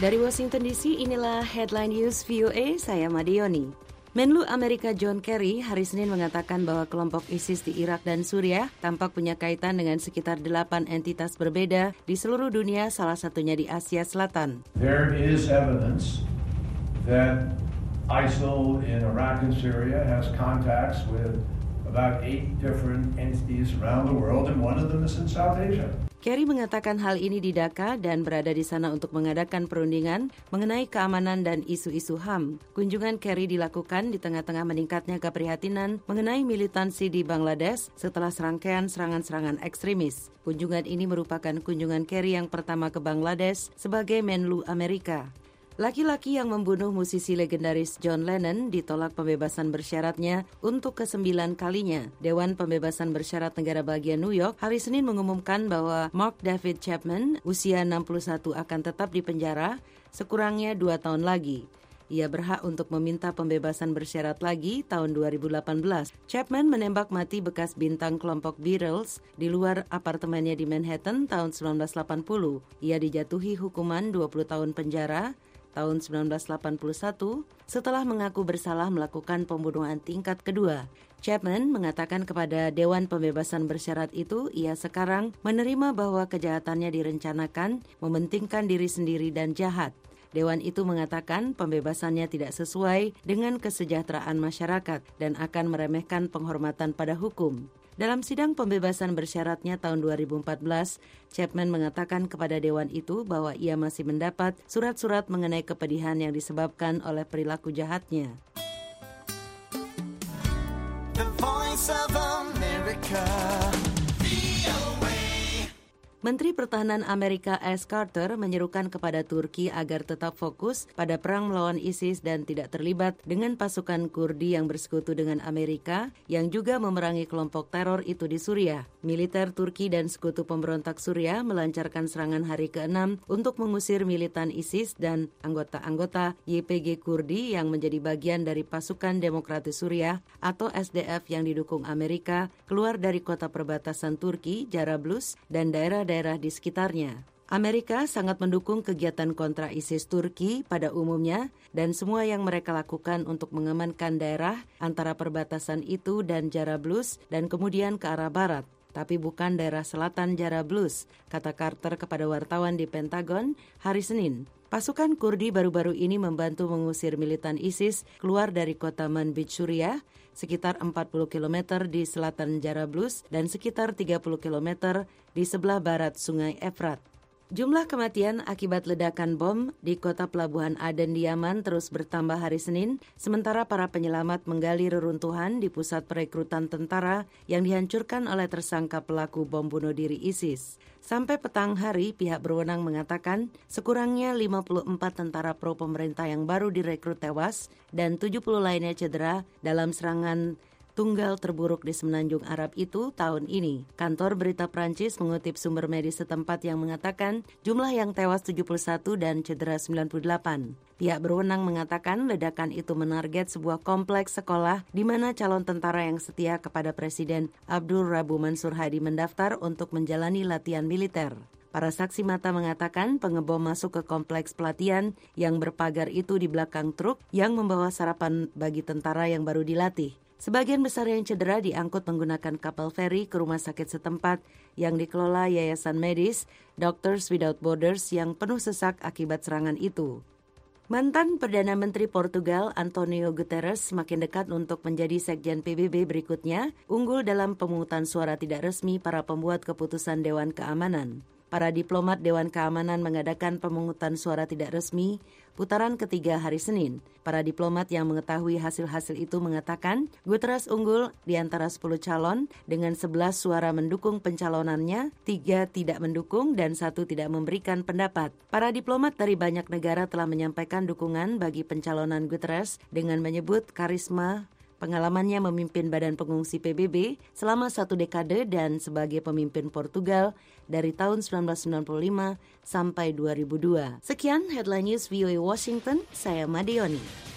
Dari Washington DC, inilah Headline News VOA, saya Madioni. Menlu Amerika John Kerry hari Senin mengatakan bahwa kelompok ISIS di Irak dan Suriah tampak punya kaitan dengan sekitar 8 entitas berbeda di seluruh dunia, salah satunya di Asia Selatan. There is evidence that ISIL in Iraq and Syria has contacts with about 8 different entities around the world, and one of them is in South Asia. Kerry mengatakan hal ini di Dhaka dan berada di sana untuk mengadakan perundingan mengenai keamanan dan isu-isu HAM. Kunjungan Kerry dilakukan di tengah-tengah meningkatnya keprihatinan mengenai militansi di Bangladesh setelah serangkaian serangan-serangan ekstremis. Kunjungan ini merupakan kunjungan Kerry yang pertama ke Bangladesh sebagai Menlu Amerika. Laki-laki yang membunuh musisi legendaris John Lennon ditolak pembebasan bersyaratnya untuk ke-9 kalinya. Dewan Pembebasan Bersyarat Negara Bagian New York hari Senin mengumumkan bahwa Mark David Chapman, usia 61, akan tetap di penjara sekurangnya 2 tahun lagi. Ia berhak untuk meminta pembebasan bersyarat lagi tahun 2018. Chapman menembak mati bekas bintang kelompok Beatles di luar apartemennya di Manhattan tahun 1980. Ia dijatuhi hukuman 20 tahun penjara tahun 1981 setelah mengaku bersalah melakukan pembunuhan tingkat kedua. Chapman mengatakan kepada Dewan Pembebasan Bersyarat itu, ia sekarang menerima bahwa kejahatannya direncanakan, mementingkan diri sendiri dan jahat. Dewan itu mengatakan pembebasannya tidak sesuai dengan kesejahteraan masyarakat dan akan meremehkan penghormatan pada hukum. Dalam sidang pembebasan bersyaratnya tahun 2014, Chapman mengatakan kepada Dewan itu bahwa ia masih mendapat surat-surat mengenai kepedihan yang disebabkan oleh perilaku jahatnya. The Voice of America. Menteri Pertahanan Amerika Ash Carter menyerukan kepada Turki agar tetap fokus pada perang melawan ISIS dan tidak terlibat dengan pasukan Kurdi yang bersekutu dengan Amerika yang juga memerangi kelompok teror itu di Suriah. Militer Turki dan sekutu pemberontak Suriah melancarkan serangan hari ke-6 untuk mengusir militan ISIS dan anggota-anggota YPG Kurdi yang menjadi bagian dari pasukan Demokratis Suriah atau SDF yang didukung Amerika keluar dari kota perbatasan Turki, Jarablus, dan daerah di sekitarnya. Amerika sangat mendukung kegiatan kontra ISIS Turki pada umumnya dan semua yang mereka lakukan untuk mengamankan daerah antara perbatasan itu dan Jarablus dan kemudian ke arah barat, tapi bukan daerah selatan Jarablus, kata Carter kepada wartawan di Pentagon hari Senin. Pasukan Kurdi baru-baru ini membantu mengusir militan ISIS keluar dari kota Manbij, Suriah, sekitar 40 km di selatan Jarablus dan sekitar 30 km di sebelah barat Sungai Efrat. Jumlah kematian akibat ledakan bom di kota pelabuhan Aden di Yaman terus bertambah hari Senin, sementara para penyelamat menggali reruntuhan di pusat perekrutan tentara yang dihancurkan oleh tersangka pelaku bom bunuh diri ISIS. Sampai petang hari, pihak berwenang mengatakan sekurangnya 54 tentara pro pemerintah yang baru direkrut tewas dan 70 lainnya cedera dalam serangan tunggal terburuk di Semenanjung Arab itu tahun ini. Kantor berita Prancis mengutip sumber medis setempat yang mengatakan jumlah yang tewas 71 dan cedera 98. Pihak berwenang mengatakan ledakan itu menarget sebuah kompleks sekolah di mana calon tentara yang setia kepada Presiden Abdul Rabu Mansur Hadi mendaftar untuk menjalani latihan militer. Para saksi mata mengatakan pengebom masuk ke kompleks pelatihan yang berpagar itu di belakang truk yang membawa sarapan bagi tentara yang baru dilatih. Sebagian besar yang cedera diangkut menggunakan kapal feri ke rumah sakit setempat yang dikelola Yayasan Medis Doctors Without Borders yang penuh sesak akibat serangan itu. Mantan Perdana Menteri Portugal Antonio Guterres semakin dekat untuk menjadi Sekjen PBB berikutnya, unggul dalam pemungutan suara tidak resmi para pembuat keputusan Dewan Keamanan. Para diplomat Dewan Keamanan mengadakan pemungutan suara tidak resmi putaran ketiga hari Senin. Para diplomat yang mengetahui hasil-hasil itu mengatakan Guterres unggul di antara 10 calon dengan 11 suara mendukung pencalonannya, 3 tidak mendukung dan 1 tidak memberikan pendapat. Para diplomat dari banyak negara telah menyampaikan dukungan bagi pencalonan Guterres dengan menyebut karisma, pengalamannya memimpin Badan Pengungsi PBB selama 1 dekade dan sebagai pemimpin Portugal dari tahun 1995 sampai 2002. Sekian Headline News VOA Washington, saya Madioni.